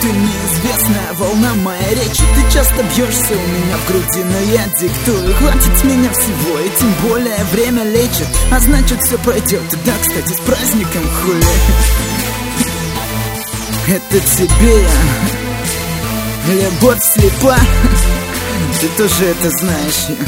ты неизвестная волна моей речи. Ты часто бьешься у меня в груди, но я диктую. Хватит с меня всего, и тем более время лечит. А значит все пройдет. Да, кстати, с праздником, хули. Это тебе я. Любовь слепа. Ты тоже это знаешь.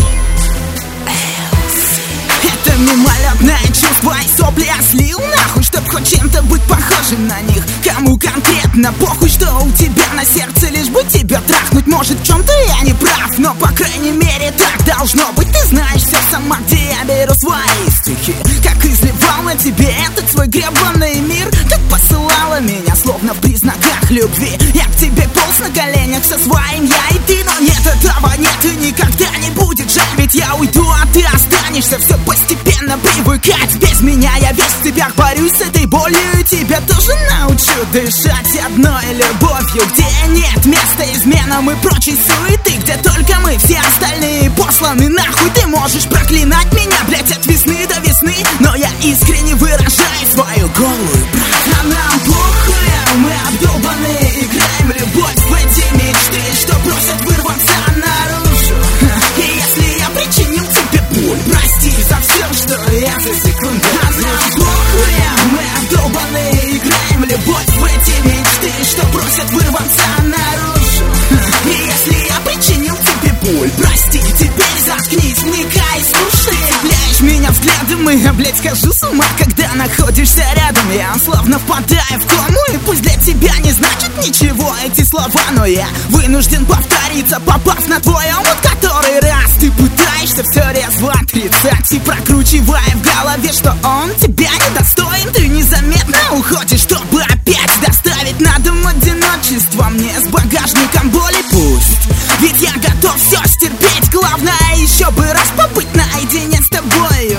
Это мимолетное чувство и сопли я слил нахуй, чтоб хоть чем-то быть похожим на них. Кому конкретно похуй, что у тебя на сердце, лишь бы тебя трахнуть. Может, в чем-то я не прав, но по крайней мере так должно быть. Ты знаешь все сама, где я беру свои стихи. Как изливал на тебе этот свой гребаный мир. Как посылала меня, словно в признаках любви. Я к тебе полз на коленях со своим я и ты. Но нет, этого нет и никогда не будет жаль. Ведь я уйду, а ты останешься. Все постепенно привыкать. Без меня я весь в тебя борюсь с этой болью. И тебя тоже научу дышать одной любовью. Где нет места изменам и прочей суеты. Где только мы, все остальные посланы нахуй. Ты можешь проклинать меня, блять, от весны до весны, но я искренне выражаю свою голую правду. А нам похуй, мы обдолбаны. Играем в любовь в эти мечты, что просят вырваться наружу. И если я причинил тебе боль, прости за все, что я за секунду. А нам похуй, мы обдолбаны. Играем в любовь в эти мечты, что просят вырваться наружу. И если я причинил тебе боль, прости, теперь заткнись, вникай, слушай. Цепляешь меня взглядом, и я, блять, схожу с ума, когда находишься рядом. Я словно впадаю в кому, и пусть для тебя не значит ничего эти слова, но я вынужден повториться, попав на твой омут который раз. Ты пытаешься все резво отрицать и прокручивая в голове, что он тебя недостоин. Ты незаметно уходишь, чтобы опять доставить на дом одиночество мне с багажником боли. Пусть, ведь я готов все стерпеть. Главное еще бы раз побыть наедине с тобою.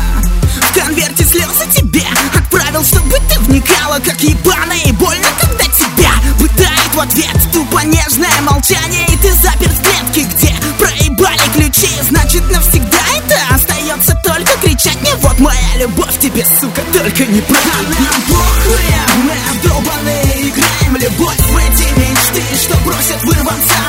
В конверте слезы тебе отправил, чтобы ты вникала, как ебано и больно, когда тебя пытает в ответ тупо нежное молчание. И ты заперт в клетке, где проебали ключи. Значит, навсегда это остается только кричать мне: вот моя любовь тебе, сука, только не проебись. А нам похуй, мы обдолбаны. Играем в любовь в эти мечты, что просят вырваться